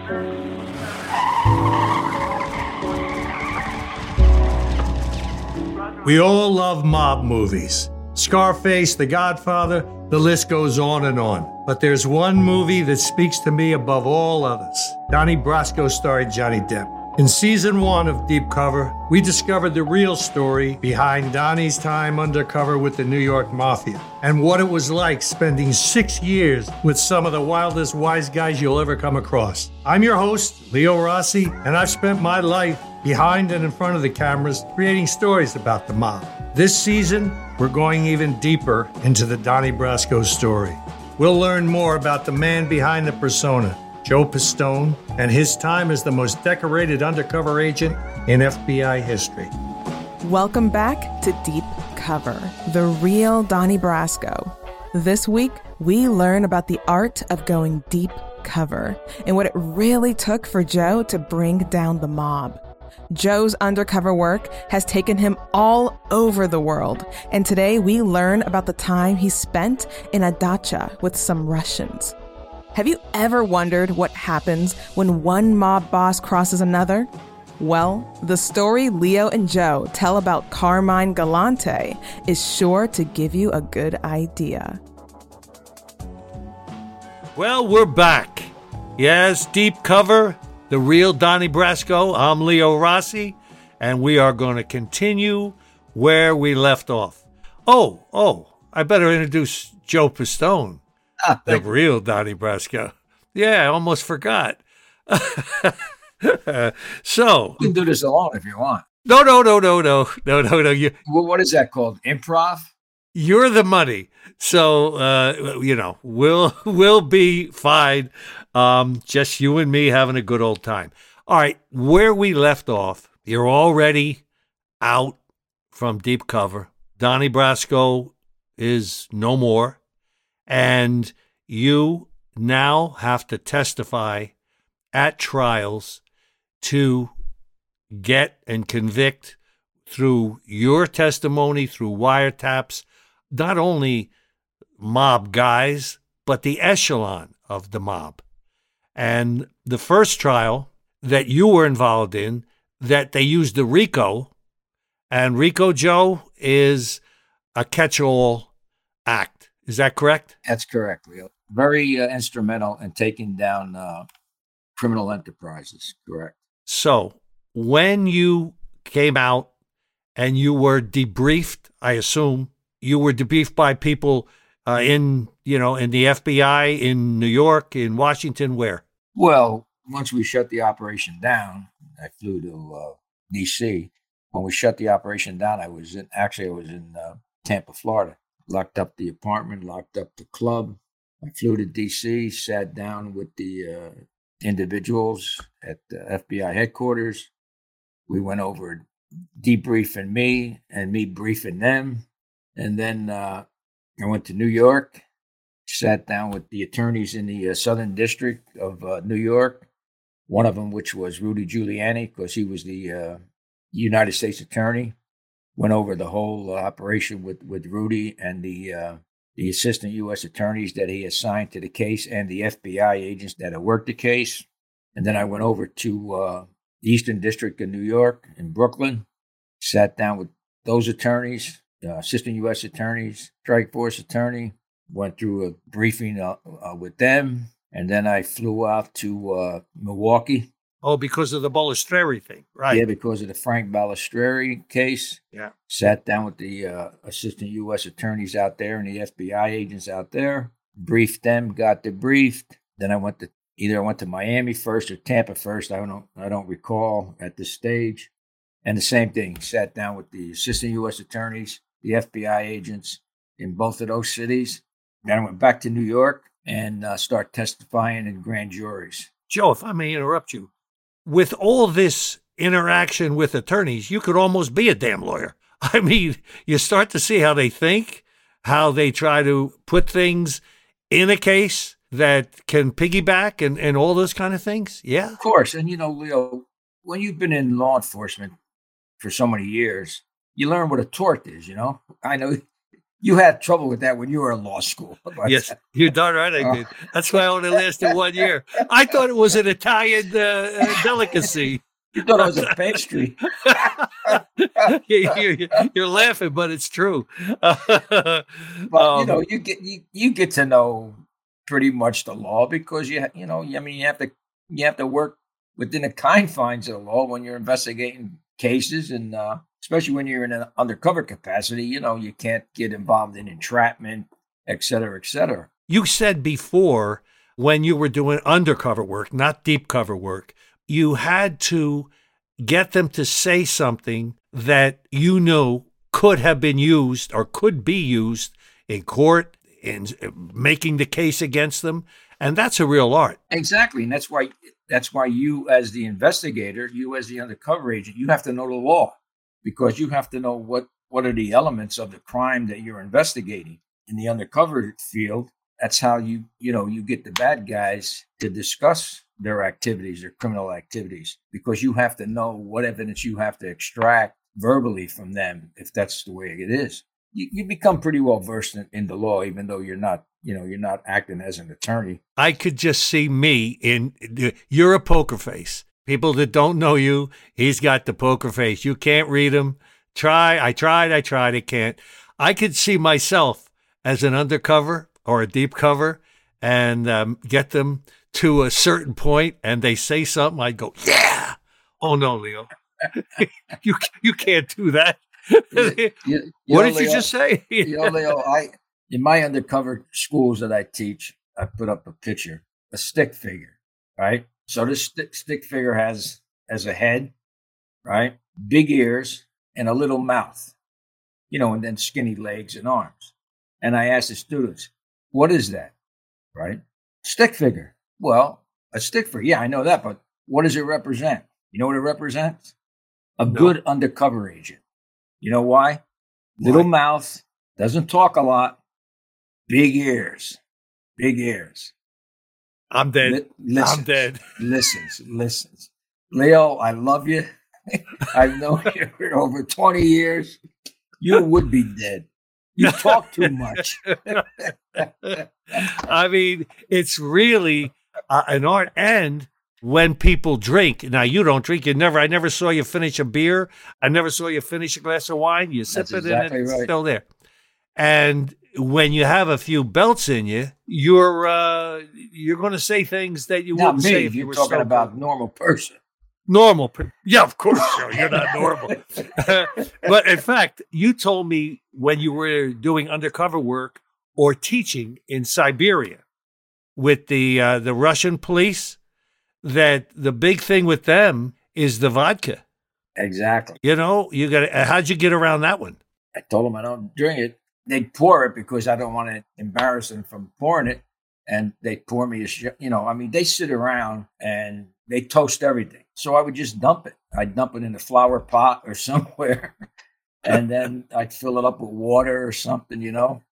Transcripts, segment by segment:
We all love mob movies. Scarface, The Godfather, the list goes on and on. But there's one movie that speaks to me above all others. Donnie Brasco starring Johnny Depp. In season 1 of Deep Cover, we discovered the real story behind Donnie's time undercover with the New York Mafia and what it was like spending 6 years with some of the wildest wise guys you'll ever come across. I'm your host, Leo Rossi, and I've spent my life behind and in front of the cameras creating stories about the mob. This season, we're going even deeper into the Donnie Brasco story. We'll learn more about the man behind the persona, Joe Pistone, and his time as the most decorated undercover agent in FBI history. Welcome back to Deep Cover, the real Donnie Brasco. This week, we learn about the art of going deep cover and what it really took for Joe to bring down the mob. Joe's undercover work has taken him all over the world, and today we learn about the time he spent in a dacha with some Russians. Have you ever wondered what happens when one mob boss crosses another? Well, the story Leo and Joe tell about Carmine Galante is sure to give you a good idea. Well, we're back. Yes, Deep Cover, the real Donnie Brasco. I'm Leo Rossi, and we are going to continue where we left off. Oh, I better introduce Joe Pistone. The real Donnie Brasco. Yeah, I almost forgot. So you can do this alone if you want. No. What is that called? Improv? You're the money, so we'll be fine. Just you and me having a good old time. All right, where we left off, you're already out from Deep Cover. Donnie Brasco is no more. And you now have to testify at trials to get and convict through your testimony, through wiretaps, not only mob guys, but the echelon of the mob. And the first trial that you were involved in, that they used the RICO, and RICO, Joe, is a catch-all act. Is that correct? That's correct, Leo. Very instrumental in taking down criminal enterprises, correct. So when you came out and you were debriefed, I assume, you were debriefed by people in the FBI, in New York, in Washington, where? Well, once we shut the operation down, I flew to D.C. When we shut the operation down, I was in Tampa, Florida. Locked up the apartment, locked up the club. I flew to D.C., sat down with the individuals at the FBI headquarters. We went over debriefing me and me briefing them. And then I went to New York, sat down with the attorneys in the Southern District of New York, one of them which was Rudy Giuliani, because he was the United States attorney. Went over the whole operation with Rudy and the assistant U.S. attorneys that he assigned to the case and the FBI agents that had worked the case. And then I went over to the Eastern District of New York in Brooklyn, sat down with those attorneys, assistant U.S. attorneys, strike force attorney, went through a briefing with them. And then I flew out to Milwaukee. Oh, because of the Balistreri thing, right? Yeah, because of the Frank Balistreri case. Yeah. Sat down with the assistant U.S. attorneys out there and the FBI agents out there, briefed them, got debriefed. Then I went to Miami first or Tampa first. I don't recall at this stage. And the same thing, sat down with the assistant U.S. attorneys, the FBI agents in both of those cities. Then I went back to New York and start testifying in grand juries. Joe, if I may interrupt you. With all this interaction with attorneys, you could almost be a damn lawyer. I mean, you start to see how they think, how they try to put things in a case that can piggyback and all those kind of things. Yeah. Of course. And, Leo, when you've been in law enforcement for so many years, you learn what a tort is, I know You had trouble with that when you were in law school. Yes, you're darn right I did. That's why I only lasted 1 year. I thought it was an Italian delicacy. You thought it was a pastry. You're laughing, but it's true. But you get to know pretty much the law because you have to work within the confines of the law when you're investigating cases, and especially when you're in an undercover capacity. You can't get involved in entrapment, et cetera, et cetera. You said before, when you were doing undercover work, not deep cover work, you had to get them to say something that you knew could have been used or could be used in court, in making the case against them. And that's a real art. Exactly. And that's why you, as the investigator, you as the undercover agent, you have to know the law, because you have to know what are the elements of the crime that you're investigating. In the undercover field, that's how you get the bad guys to discuss their activities, their criminal activities, because you have to know what evidence you have to extract verbally from them, if that's the way it is. You become pretty well versed in the law, even though you're not acting as an attorney. I could just see you're a poker face. People that don't know you, he's got the poker face. You can't read him. I tried, I can't. I could see myself as an undercover or a deep cover and get them to a certain point and they say something, I'd go, yeah. Oh no, Leo. you can't do that. What did you just say? Leo, in my undercover schools that I teach, I put up a picture, a stick figure, right? So this stick figure has a head, right? Big ears and a little mouth, and then skinny legs and arms. And I asked the students, what is that, right? Stick figure. Well, a stick figure. Yeah, I know that, but what does it represent? You know what it represents? A good undercover agent. You know why? Little mouth, doesn't talk a lot, big ears. I'm dead. I'm dead. Listens. Leo, I love you. I've known you for over 20 years. You would be dead. You talk too much. I mean, it's really an art. And when people drink, now you don't drink. I never saw you finish a beer. I never saw you finish a glass of wine. You sip it and it's still there. And when you have a few belts in you, you're going to say things that you wouldn't say if you were talking about normal person. Yeah, of course, you're not normal. But in fact, you told me when you were doing undercover work or teaching in Siberia with the Russian police, that the big thing with them is the vodka. Exactly. How'd you get around that one? I told them I don't drink it. They'd pour it because I don't want to embarrass them from pouring it. And they'd pour me they sit around and they toast everything. So I would just dump it. I'd dump it in a flower pot or somewhere. And then I'd fill it up with water or something,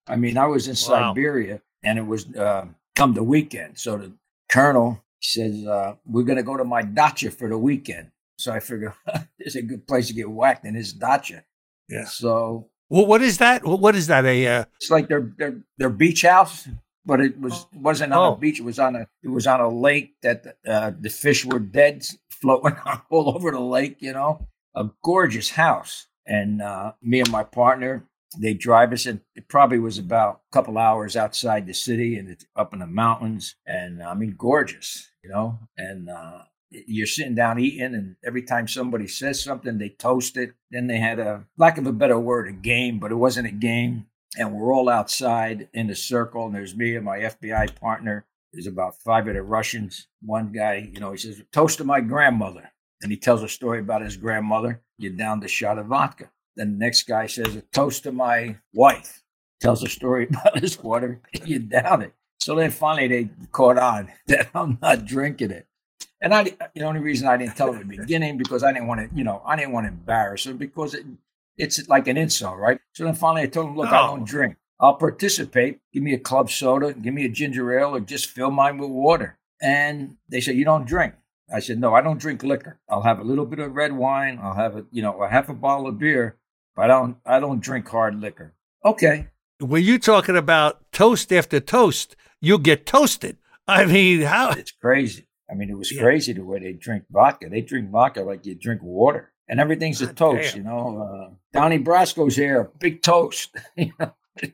I was in Siberia and it was come the weekend. So the colonel says, we're going to go to my dacha for the weekend. So I figured it's a good place to get whacked in his dacha. Yeah. So. Well, what is that? What is that? It's like their beach house, but wasn't on a beach. It was on a lake that the fish were dead, floating all over the lake. A gorgeous house. And me and my partner, they drive us, and it probably was about a couple hours outside the city, and it's up in the mountains. And gorgeous, And you're sitting down eating, and every time somebody says something, they toast it. Then they had lack of a better word, a game, but it wasn't a game. And we're all outside in a circle, and there's me and my FBI partner. There's about 5 of the Russians. One guy, he says, toast to my grandmother. And he tells a story about his grandmother. You downed a shot of vodka. Then the next guy says, a toast to my wife. Tells a story about his water. You down it. So then finally they caught on that I'm not drinking it. And the only reason I didn't tell them at the beginning, because I didn't want to embarrass them, because it's like an insult, right? So then finally I told them, look, I don't drink. I'll participate. Give me a club soda, give me a ginger ale, or just fill mine with water. And they said, you don't drink. I said, no, I don't drink liquor. I'll have a little bit of red wine. I'll have a half a bottle of beer, but I don't drink hard liquor. Okay. when you're talking about toast after toast, you'll get toasted. I mean, how? It's crazy. I mean, it was crazy the way they drink vodka. They drink vodka like you drink water, and everything's a toast. Damn. You know, Donnie Brasco's here, big toast. You know?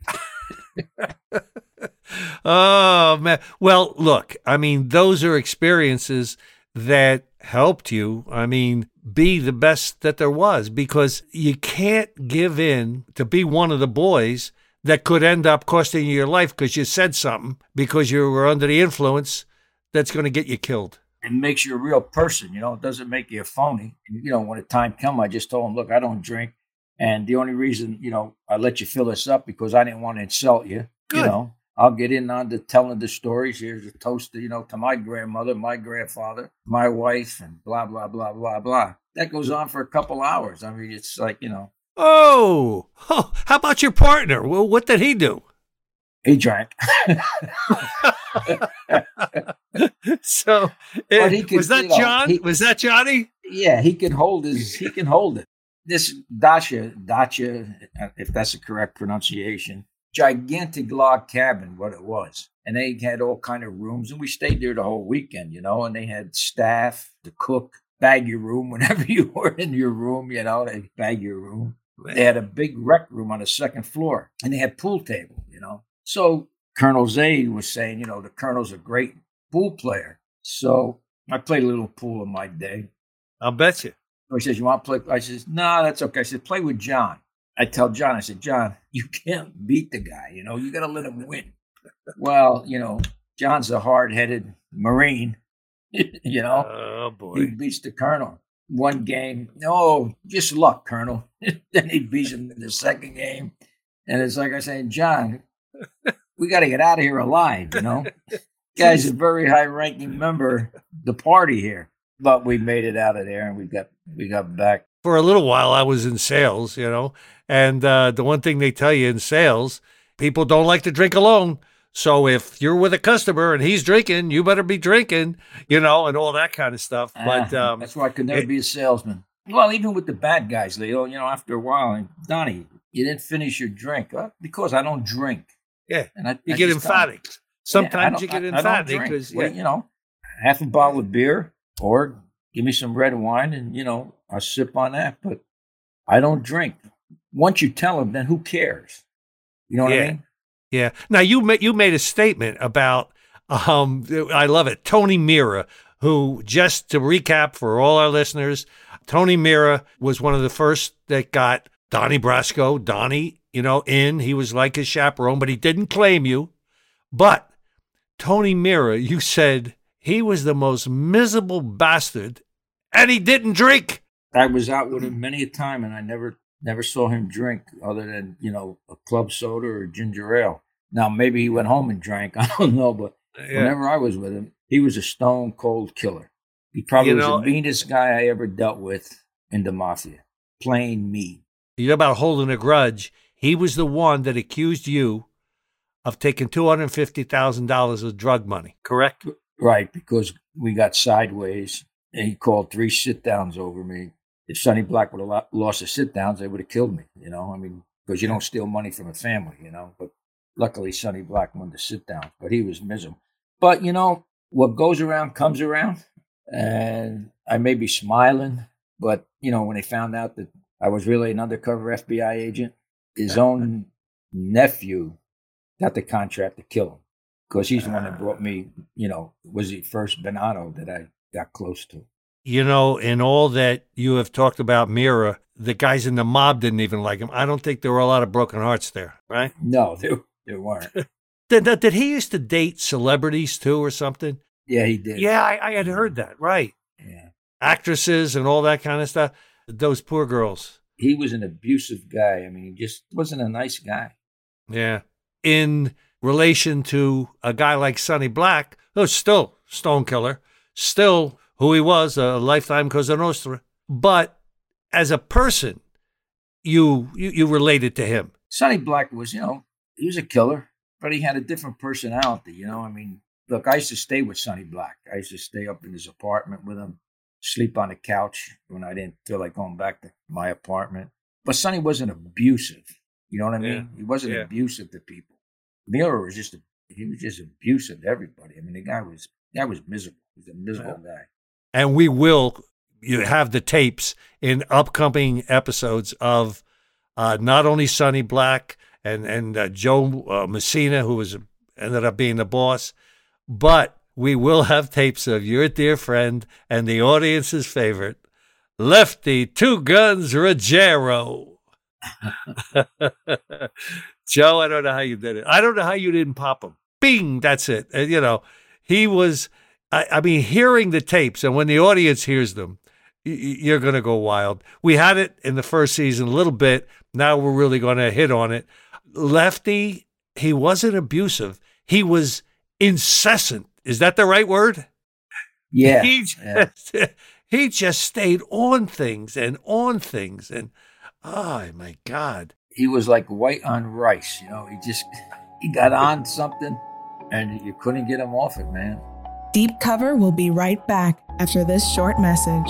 Oh, man. Well, look, I mean, those are experiences that helped you, I mean, be the best that there was, because you can't give in to be one of the boys that could end up costing you your life because you said something because you were under the influence that's going to get you killed. It makes you a real person. You know, it doesn't make you a phony. You know, when the time come, I just told him, look, I don't drink. And the only reason, you know, I let you fill this up because I didn't want to insult you. Good. You know, I'll get in on to telling the stories. Here's a toast, you know, to my grandmother, my grandfather, my wife, and blah, blah, blah, blah, blah. That goes on for a couple hours. I mean, it's like, you know. Oh, how about your partner? Well, what did he do? He drank. So, was that John? Was that Johnny? Yeah, he can hold it. This dacha, if that's the correct pronunciation, gigantic log cabin, what it was. And they had all kind of rooms, and we stayed there the whole weekend, you know, and they had staff to cook, bag your room whenever you were in your room, you know, they bag your room. They had a big rec room on the second floor, and they had pool table, you know. So Colonel Zaid was saying, you know, the Colonel's a great pool player. So I played a little pool in my day. I'll bet you. He says, you want to play? I says, no, that's okay. I said, play with John. I tell John, I said, John, you can't beat the guy. You know, you got to let him win. Well, you know, John's a hard-headed Marine, you know. Oh, boy. He beats the Colonel. One game, oh, just luck, Colonel. Then he beats him in the second game. And it's like I said, John, we got to get out of here alive, you know. Guy's a very high-ranking member of the party here. But we made it out of there, and we got back. For a little while, I was in sales, you know, and the one thing they tell you in sales, people don't like to drink alone. So if you're with a customer and he's drinking, you better be drinking, you know, and all that kind of stuff. But that's why I could never be a salesman. Well, even with the bad guys, Leo, you know, after a while, Donnie, you didn't finish your drink. Because I don't drink. Yeah, and you get emphatic. Sometimes you get emphatic because, well, you know, half a bottle of beer. Or give me some red wine and, you know, I'll sip on that. But I don't drink. Once you tell them, then who cares? You know what I mean? Yeah. Now, you made a statement about, I love it, Tony Mira, who, just to recap for all our listeners, Tony Mira was one of the first that got Donnie Brasco, Donnie, you know, in. He was like his chaperone, but he didn't claim you. But Tony Mira, you said, he was the most miserable bastard, and he didn't drink. I was out with him many a time, and I never saw him drink other than, you know, a club soda or ginger ale. Now, maybe he went home and drank. I don't know, but whenever I was with him, he was a stone cold killer. He probably was the meanest guy I ever dealt with in the mafia. Plain mean. You know about holding a grudge. He was the one that accused you of taking $250,000 of drug money, correct? Right, because we got sideways, and he called 3 sit-downs over me. If Sonny Black would have lost the sit-downs, they would have killed me, you know? I mean, because you don't steal money from a family, you know? But luckily, Sonny Black won the sit-down, but he was miserable. But, you know, what goes around comes around, and I may be smiling, but, you know, when they found out that I was really an undercover FBI agent, his own nephew got the contract to kill him. Because he's the one that brought me, you know, was the first Bonanno that I got close to. You know, in all that you have talked about Mira, the guys in the mob didn't even like him. I don't think there were a lot of broken hearts there, right? No, there weren't. Did he used to date celebrities too or something? Yeah, he did. Yeah, I had heard that, right. Yeah. Actresses and all that kind of stuff. Those poor girls. He was an abusive guy. I mean, he just wasn't a nice guy. Yeah. In relation to a guy like Sonny Black, who's still stone killer, still who he was, a lifetime Cosa Nostra. But as a person, you related to him. Sonny Black was, you know, he was a killer, but he had a different personality, you know. I mean, look, I used to stay with Sonny Black. I used to stay up in his apartment with him, sleep on the couch when I didn't feel like going back to my apartment. But Sonny wasn't abusive. You know what I mean? He wasn't abusive to people. Miller was just abusive to everybody. I mean, the guy was miserable. He was a miserable guy. And you have the tapes in upcoming episodes of not only Sonny Black and Joe Messina, who ended up being the boss, but we will have tapes of your dear friend and the audience's favorite, Lefty Two Guns Ruggiero. Joe, I don't know how you did it. I don't know how you didn't pop him. Bing, that's it. And, he was, I mean, hearing the tapes, and when the audience hears them, you're going to go wild. We had it in the first season a little bit. Now we're really going to hit on it. Lefty, he wasn't abusive. He was incessant. Is that the right word? Yeah. He just stayed on things. And oh my God. He was like white on rice. He got on something and you couldn't get him off it, man. Deep Cover will be right back after this short message.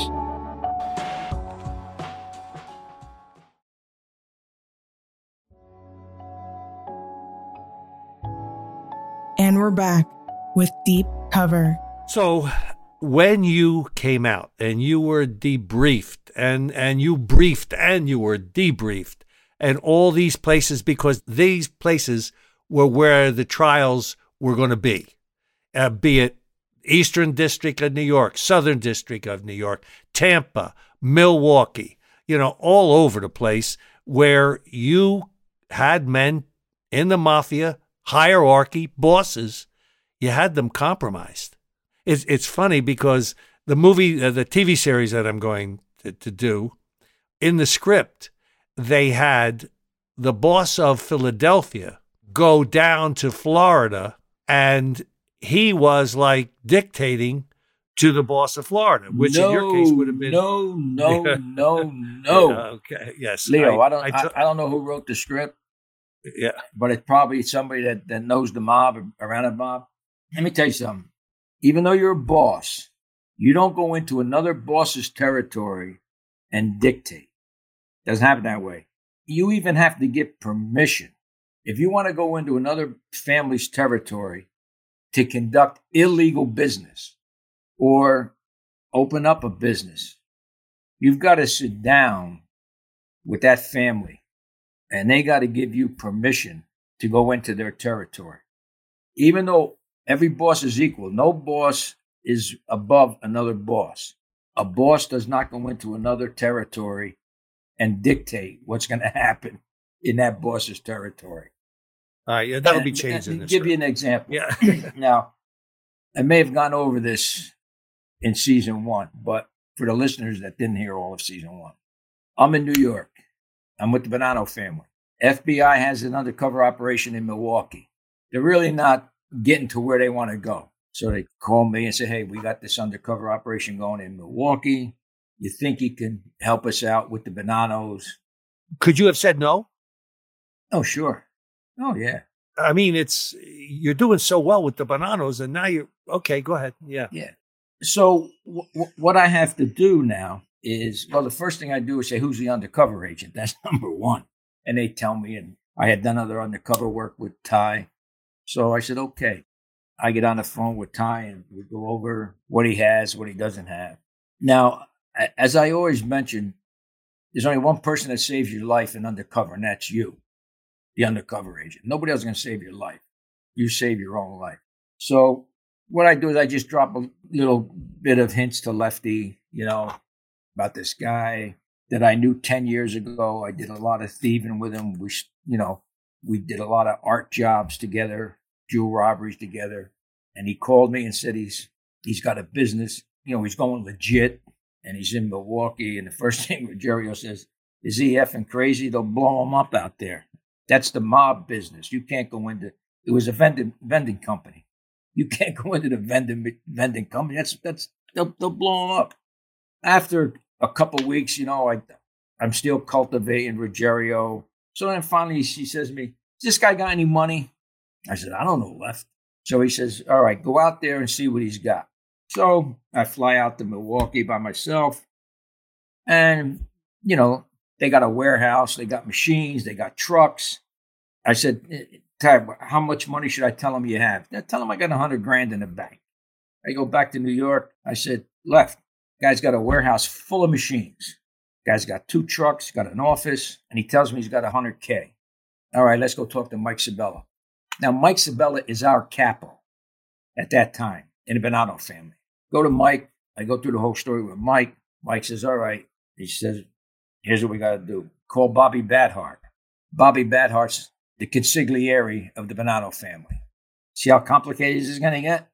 And we're back with Deep Cover. So when you came out and you were debriefed and you briefed and you were debriefed and all these places, because these places were where the trials were going to be it Eastern District of New York, Southern District of New York, Tampa, Milwaukee, all over the place where you had men in the mafia, hierarchy, bosses, you had them compromised. It's funny because the TV series that I'm going to do, in the script, they had the boss of Philadelphia go down to Florida, and he was like dictating to the boss of Florida, which in your case would have been no. Okay, yes, Leo. I don't know who wrote the script. Yeah, but it's probably somebody that knows the mob, around the mob. Let me tell you something. Even though you're a boss, you don't go into another boss's territory and dictate. Doesn't happen that way. You even have to get permission. If you want to go into another family's territory to conduct illegal business or open up a business, you've got to sit down with that family and they got to give you permission to go into their territory. Even though every boss is equal, no boss is above another boss. A boss does not go into another territory and dictate what's going to happen in that boss's territory. All right, yeah, that'll be changed in this. Give you an example. Yeah. Now, I may have gone over this in season 1, but for the listeners that didn't hear all of season 1, I'm in New York. I'm with the Bonanno family. FBI has an undercover operation in Milwaukee. They're really not getting to where they want to go. So they call me and say, hey, we got this undercover operation going in Milwaukee. You think you can help us out with the Bonannos? Could you have said no? Oh, sure. Oh, yeah. I mean, you're doing so well with the Bonannos, and now you're, okay, go ahead. Yeah. Yeah. So what I have to do now is, well, the first thing I do is say, who's the undercover agent? That's number one. And they tell me, and I had done other undercover work with Ty. So I said, okay. I get on the phone with Ty and we go over what he has, what he doesn't have. Now, as I always mention, there's only one person that saves your life in undercover, and that's you, the undercover agent. Nobody else is going to save your life. You save your own life. So what I do is I just drop a little bit of hints to Lefty, about this guy that I knew 10 years ago. I did a lot of thieving with him. We did a lot of art jobs together, jewel robberies together. And he called me and said he's got a business. He's going legit, and he's in Milwaukee. And the first thing Ruggiero says, is he effing crazy? They'll blow him up out there. That's the mob business. You can't go into, it was a vending company. You can't go into the vending company. They'll blow him up. After a couple weeks, I'm still cultivating Ruggiero. So then finally she says to me, "Does this guy got any money?" I said, "I don't know, Left." So he says, "All right, go out there and see what he's got." So I fly out to Milwaukee by myself. And, They got a warehouse. They got machines. They got trucks. I said, Tab, how much money should I tell them you have? I tell them I got $100,000 in the bank. I go back to New York. I said, left. Guy's got a warehouse full of machines. Guy's got 2 trucks, got an office, and he tells me he's got $100K. All right, let's go talk to Mike Sabella. Now, Mike Sabella is our capo at that time in the Bonanno family. Go to Mike. I go through the whole story with Mike. Mike says, all right. He says, here's what we got to do. Call Bobby Badhart. Bobby Badhart's the consigliere of the Bonanno family. See how complicated this is going to get?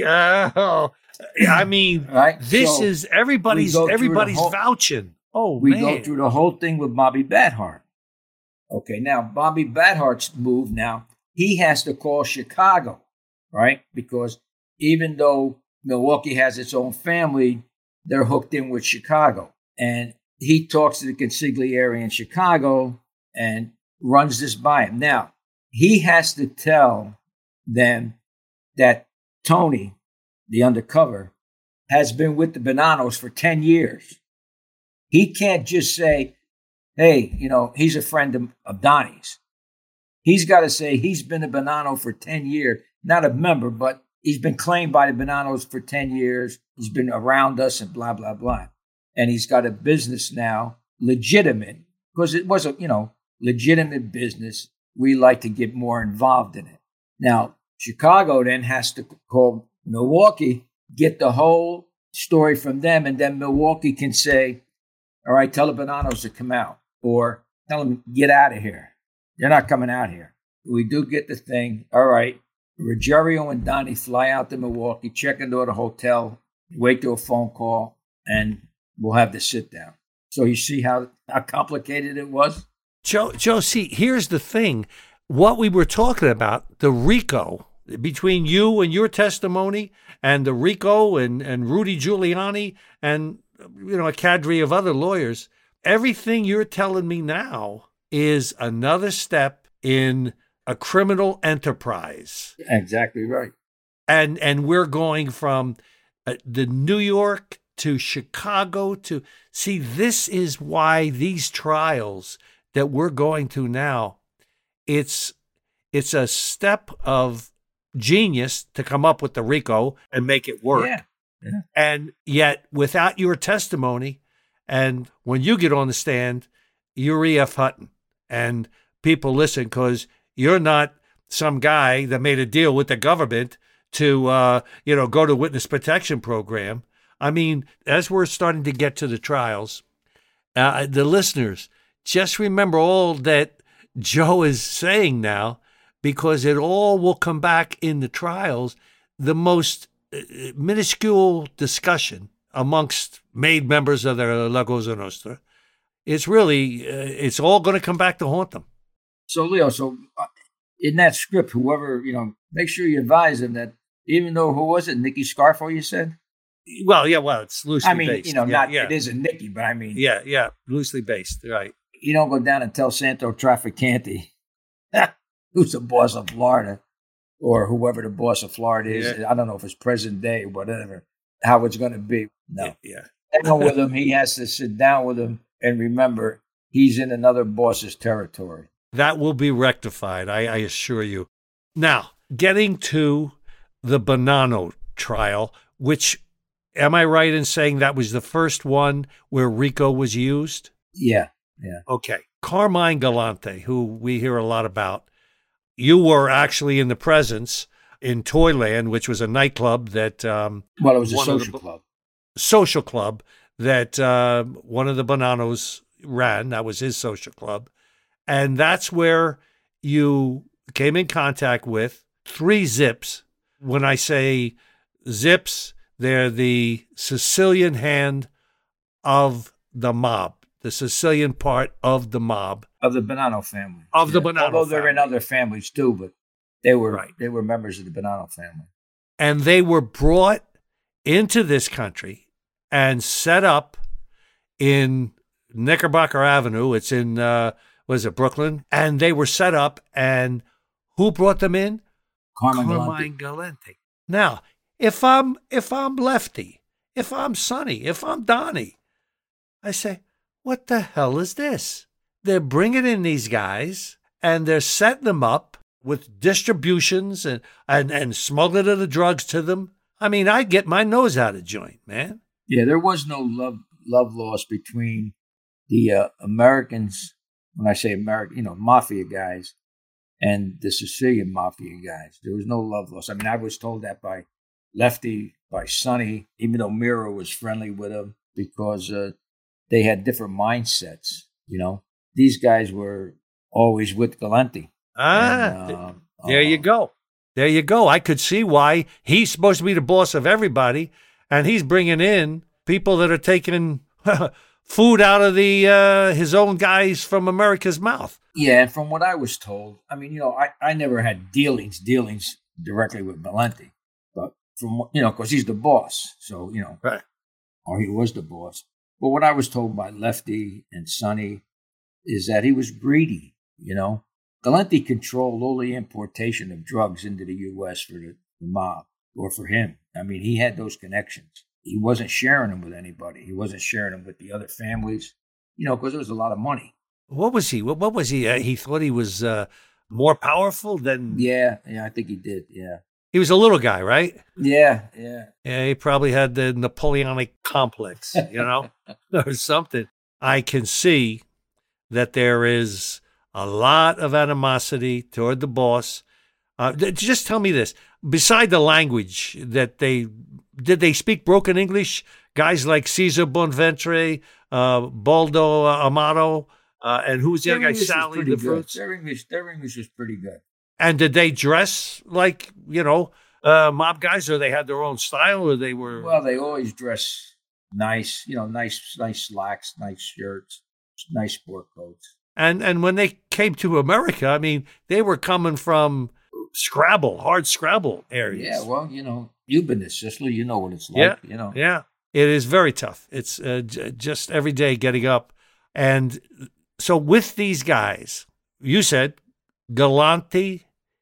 Yeah. I mean, right? This So is everybody's vouching. Oh, we man. go through the whole thing with Bobby Badhart. Okay, now Bobby Badhart's move now, he has to call Chicago, right? Because even though Milwaukee has its own family, they're hooked in with Chicago. And he talks to the consigliere in Chicago and runs this by him. Now, he has to tell them that Tony, the undercover, has been with the Bonannos for 10 years. He can't just say, hey, he's a friend of Donnie's. He's got to say he's been a Bonanno for 10 years, not a member, but he's been claimed by the Bonannos for 10 years. He's been around us and blah, blah, blah. And he's got a business now, legitimate, because it was a, legitimate business. We like to get more involved in it. Now, Chicago then has to call Milwaukee, get the whole story from them, and then Milwaukee can say, all right, tell the Bonannos to come out, or tell them, get out of here. They're not coming out here. We do get the thing. All right, Ruggiero and Donnie fly out to Milwaukee, check into the hotel, wait till a phone call, and we'll have the sit down. So you see how complicated it was? Joe, see, here's the thing. What we were talking about, the RICO, between you and your testimony and the RICO and Rudy Giuliani and, a cadre of other lawyers, everything you're telling me now is another step in a criminal enterprise. Exactly right. And we're going from the New York to Chicago to see, this is why these trials that we're going to now, it's a step of genius to come up with the RICO and make it work. Yeah. And yet, without your testimony, and when you get on the stand, you're E.F. Hutton, and people listen because you're not some guy that made a deal with the government to, go to witness protection program. I mean, as we're starting to get to the trials, the listeners, just remember all that Joe is saying now, because it all will come back in the trials. The most minuscule discussion amongst made members of the La Cosa Nostra, it's all going to come back to haunt them. So, Leo, in that script, whoever, make sure you advise them that even though, who was it, Nicky Scarfo, you said? Well, it's loosely based. It isn't Nicky, but I mean. Yeah, loosely based, right. You don't go down and tell Santo Trafficante, who's the boss of Florida, or whoever the boss of Florida is. Yeah. I don't know if it's present day or whatever, how it's going to be. No. Yeah. Down with him, he has to sit down with him and remember he's in another boss's territory. That will be rectified, I assure you. Now, getting to the Bonanno trial, which, am I right in saying that was the first one where RICO was used? Yeah. Okay. Carmine Galante, who we hear a lot about, you were actually in the presence in Toyland, which was a nightclub that... it was a social club. Social club that one of the Bonannos ran. That was his social club. And that's where you came in contact with 3 Zips. When I say Zips, they're the Sicilian hand of the mob, the Sicilian part of the mob. Of the Bonanno family. Of the Bonanno Although they're family. in other families too, but they were members of the Bonanno family. And they were brought into this country and set up in Knickerbocker Avenue. It's in, Brooklyn? And they were set up, and who brought them in? Carmine Galante. Now, if I'm Lefty, if I'm Sonny, if I'm Donnie, I say, what the hell is this? They're bringing in these guys and they're setting them up with distributions and smuggling of the drugs to them. I mean, I'd get my nose out of joint, man. Yeah, there was no love lost between the Americans, when I say American, mafia guys, and the Sicilian mafia guys. There was no love lost. I mean, I was told that by Lefty, by Sonny, even though Miro was friendly with him, because they had different mindsets, These guys were always with Galante. There you go. There you go. I could see why he's supposed to be the boss of everybody, and he's bringing in people that are taking food out of his own guys from America's mouth. Yeah, and from what I was told, I mean, I never had dealings directly with Galante, but from because he's the boss, so right, or he was the boss. But what I was told by Lefty and Sonny is that he was greedy. Galante controlled all the importation of drugs into the U.S. for the mob, or for him. I mean, he had those connections. He wasn't sharing them with anybody. He wasn't sharing them with the other families, because there was a lot of money. What was he? What was he? He thought he was more powerful than... Yeah, I think he did, yeah. He was a little guy, right? Yeah. Yeah, he probably had the Napoleonic complex, or something. I can see that there is a lot of animosity toward the boss. Just tell me this. Beside the language that did they speak broken English? Guys like Cesar Bonventre, Baldo Amato, and who was the other guy? Sally the Fruits? Their English was pretty good. And did they dress like, mob guys, or they had their own style, or they were... Well, they always dress nice, nice slacks, nice shirts, nice sport coats. And when they came to America, I mean, they were coming from hard Scrabble areas. Yeah, well, you've been to Sicily, you know what it's like, Yeah, it is very tough. It's just every day getting up. And so with these guys, you said Galante,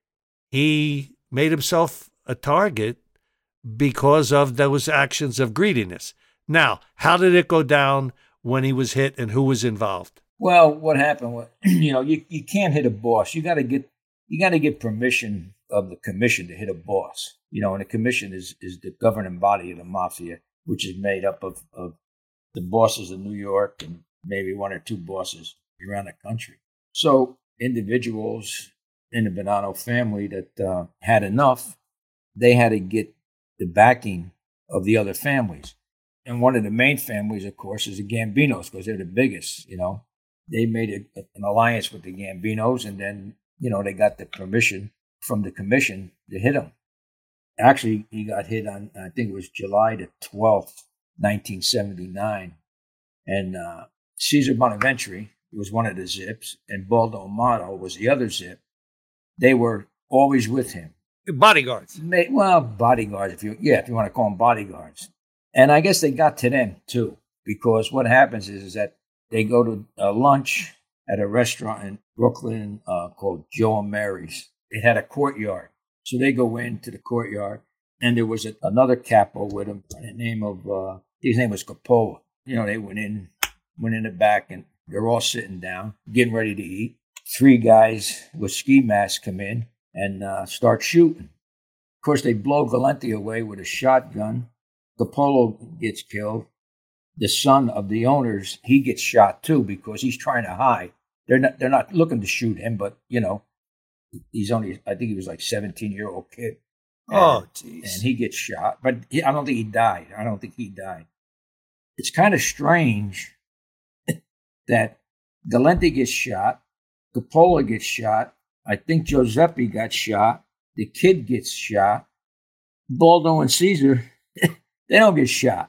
he made himself a target because of those actions of greediness. Now, how did it go down when he was hit, and who was involved? Well, what happened was, you can't hit a boss. You got to get permission of the commission to hit a boss. And the commission is the governing body of the mafia, which is made up of the bosses of New York and maybe one or two bosses around the country. So individuals in the Bonanno family that had enough, they had to get the backing of the other families. And one of the main families, of course, is the Gambinos, because they're the biggest, They made an alliance with the Gambinos, and then, they got the permission from the commission to hit him. Actually, he got hit on, I think it was July the 12th, 1979. And Cesar Bonaventure was one of the Zips, and Baldo Amato was the other Zip. They were always with him. Bodyguards. Bodyguards, if you want to call them bodyguards. And I guess they got to them, too, because what happens is that they go to lunch at a restaurant in Brooklyn called Joe and Mary's. It had a courtyard. So they go into the courtyard, and there was another capo with him by the name of, his name was Coppola. They went in the back, and they're all sitting down, getting ready to eat. 3 guys with ski masks come in and start shooting. Of course, they blow Galante away with a shotgun. Coppola gets killed. The son of the owners, he gets shot too because he's trying to hide. They're not looking to shoot him, but he's only, I think he was like 17-year-old kid. Oh, jeez. And he gets shot, but I don't think he died. It's kind of strange that Galante gets shot, Coppola gets shot, I think Giuseppe got shot, the kid gets shot, Baldo and Cesar, they don't get shot.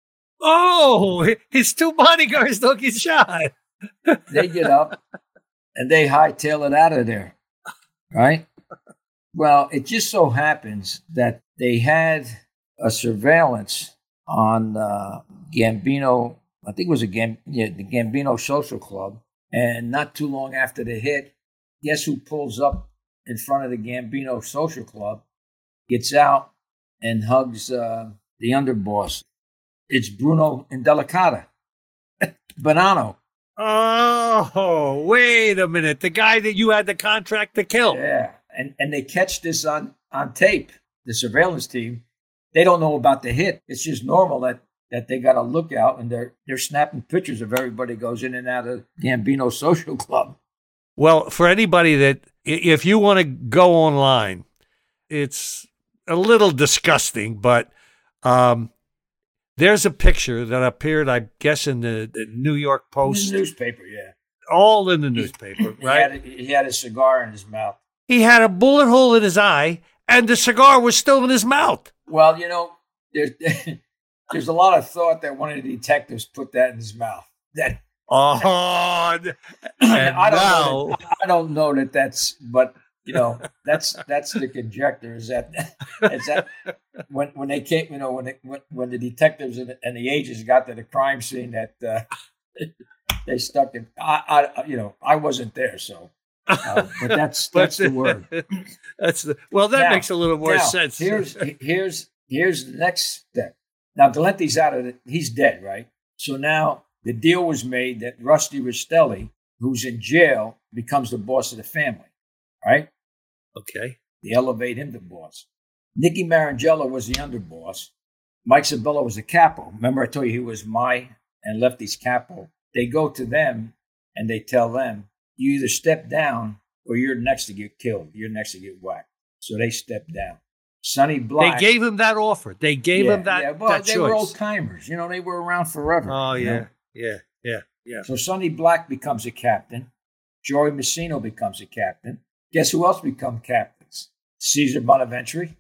Oh, his 2 bodyguards don't get shot. They get up and they hightail it out of there, right? Well, it just so happens that they had a surveillance on Gambino. I think it was the Gambino Social Club. And not too long after the hit, guess who pulls up in front of the Gambino Social Club, gets out, and hugs the underboss? It's Bruno Indelicata, Bonanno. Oh, wait a minute. The guy that you had the contract to kill. Yeah. And they catch this on tape, the surveillance team. They don't know about the hit. It's just normal that they got a lookout, and they're snapping pictures of everybody goes in and out of Gambino Social Club. Well, for anybody that, if you want to go online, it's a little disgusting, but there's a picture that appeared, I guess, in the New York Post. In the newspaper, yeah. All in the newspaper, right? He had a cigar in his mouth. He had a bullet hole in his eye, and the cigar was still in his mouth. Well, there's a lot of thought that one of the detectives put that in his mouth. That I don't know that that's, but that's the conjecture is that when they came, when the detectives and the agents got to the crime scene, that they stuck it. I wasn't there, so. But that's the word. That makes a little more sense. Here's the next step. Now Galente's out of it. He's dead, right? So now the deal was made that Rusty Rastelli, who's in jail, becomes the boss of the family, right? Okay. They elevate him to boss. Nicky Marangella was the underboss. Mike Sabella was the capo. Remember I told you he was my and Lefty's capo. They go to them and they tell them, you either step down or you're next to get killed. You're next to get whacked. So they stepped down. Sonny Black. They gave him that offer. They gave him that choice. They were old timers. They were around forever. Oh, yeah. Yeah. So Sonny Black becomes a captain. Joey Messino becomes a captain. Guess who else become captains? Cesar Bonaventure.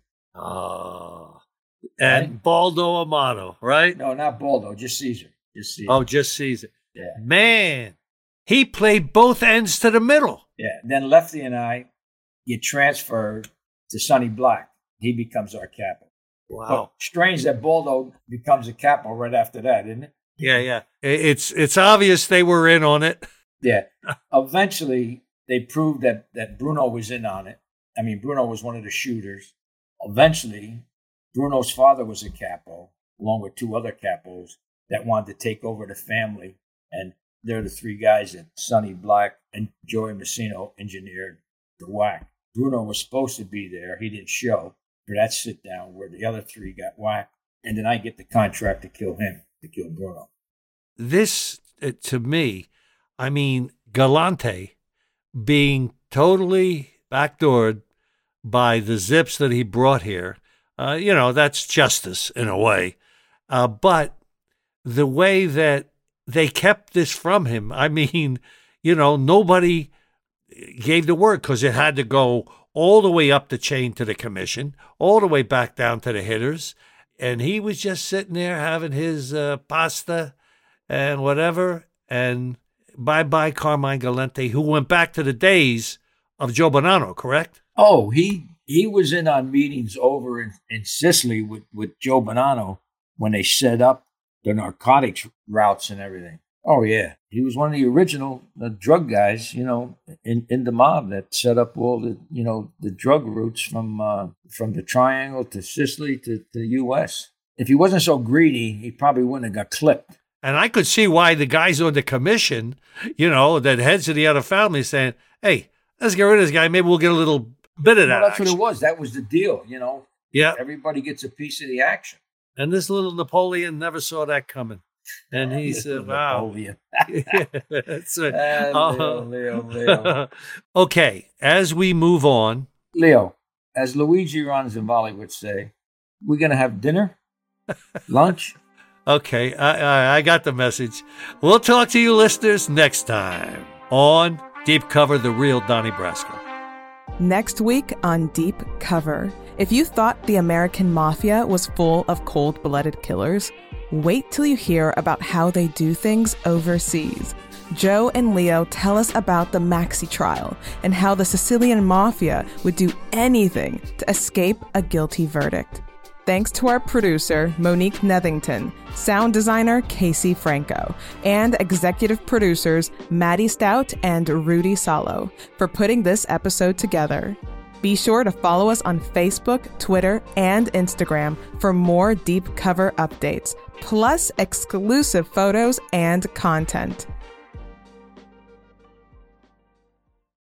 Oh. And Baldo Amato, right? No, not Baldo. Just Cesar. Oh, just Cesar. Yeah. Man. He played both ends to the middle. Yeah. Then Lefty and I get transferred to Sonny Black. He becomes our capo. Wow. But strange that Baldo becomes a capo right after that, isn't it? Yeah. It's obvious they were in on it. Yeah. Eventually, they proved that Bruno was in on it. I mean, Bruno was one of the shooters. Eventually, Bruno's father was a capo, along with two other capos that wanted to take over the family. And they're the three guys that Sonny Black and Joey Messino engineered the whack. Bruno was supposed to be there. He didn't show for that sit down where the other three got whacked. And then I get the contract to kill Bruno. This, to me, I mean, Galante being totally backdoored by the zips that he brought here, that's justice in a way. But the way that they kept this from him, I mean, nobody gave the word because it had to go all the way up the chain to the commission, all the way back down to the hitters. And he was just sitting there having his pasta and whatever. And bye-bye Carmine Galante, who went back to the days of Joe Bonanno, correct? Oh, he was in on meetings over in Sicily with Joe Bonanno when they set up the narcotics routes and everything. Oh, yeah. He was one of the original drug guys, in the mob that set up all the drug routes from the Triangle to Sicily to the U.S. If he wasn't so greedy, he probably wouldn't have got clipped. And I could see why the guys on the commission, that heads of the other families saying, hey, let's get rid of this guy. Maybe we'll get a little bit of that. Well, that's what it was. That was the deal, Yeah. Everybody gets a piece of the action. And this little Napoleon never saw that coming. And he said, wow. Napoleon. That's it. Leo. Okay, as we move on. Leo, as Luigi Ronzavali would say, we're going to have dinner, lunch. Okay, I got the message. We'll talk to you listeners next time on Deep Cover, The Real Donnie Brasco. Next week on Deep Cover, if you thought the American Mafia was full of cold-blooded killers, wait till you hear about how they do things overseas. Joe and Leo tell us about the Maxi trial and how the Sicilian Mafia would do anything to escape a guilty verdict. Thanks to our producer, Monique Nethington, sound designer, Casey Franco, and executive producers, Maddie Stout and Rudy Salo, for putting this episode together. Be sure to follow us on Facebook, Twitter, and Instagram for more Deep Cover updates, plus exclusive photos and content.